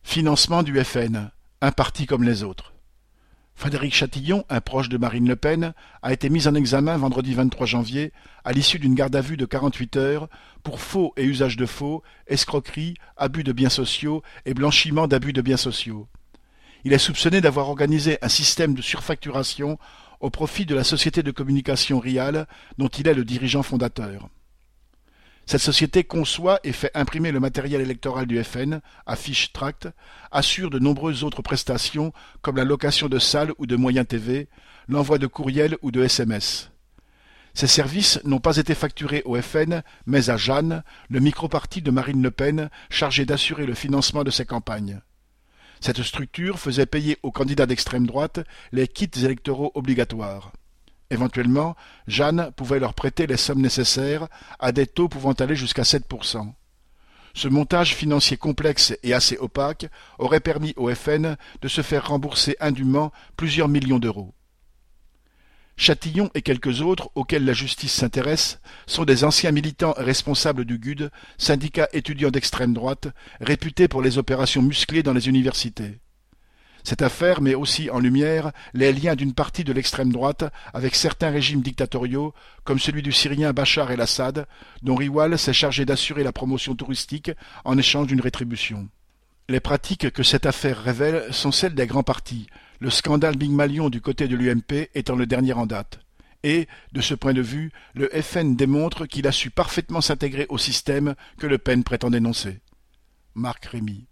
Financement du FN, un parti comme les autres. Frédéric Chatillon, un proche de Marine Le Pen, a été mis en examen vendredi 23 janvier, à l'issue d'une garde à vue de 48 heures, pour faux et usage de faux, escroquerie, abus de biens sociaux et blanchiment d'abus de biens sociaux. Il est soupçonné d'avoir organisé un système de surfacturation au profit de la société de communication Rial, dont il est le dirigeant fondateur. Cette société conçoit et fait imprimer le matériel électoral du FN, affiches, tracts, assure de nombreuses autres prestations comme la location de salles ou de moyens TV, l'envoi de courriels ou de SMS. Ces services n'ont pas été facturés au FN, mais à Jeanne, le micro-parti de Marine Le Pen, chargé d'assurer le financement de ses campagnes. Cette structure faisait payer aux candidats d'extrême droite les kits électoraux obligatoires. Éventuellement, Jeanne pouvait leur prêter les sommes nécessaires à des taux pouvant aller jusqu'à 7%. Ce montage financier complexe et assez opaque aurait permis au FN de se faire rembourser indûment plusieurs millions d'euros. Chatillon et quelques autres, auxquels la justice s'intéresse, sont des anciens militants responsables du GUD, syndicat étudiant d'extrême droite, réputé pour les opérations musclées dans les universités. Cette affaire met aussi en lumière les liens d'une partie de l'extrême droite avec certains régimes dictatoriaux, comme celui du Syrien Bachar el-Assad, dont Riwal s'est chargé d'assurer la promotion touristique en échange d'une rétribution. Les pratiques que cette affaire révèle sont celles des grands partis, le scandale Big Malion du côté de l'UMP étant le dernier en date. Et, de ce point de vue, le FN démontre qu'il a su parfaitement s'intégrer au système que Le Pen prétend dénoncer. Marc Rémy.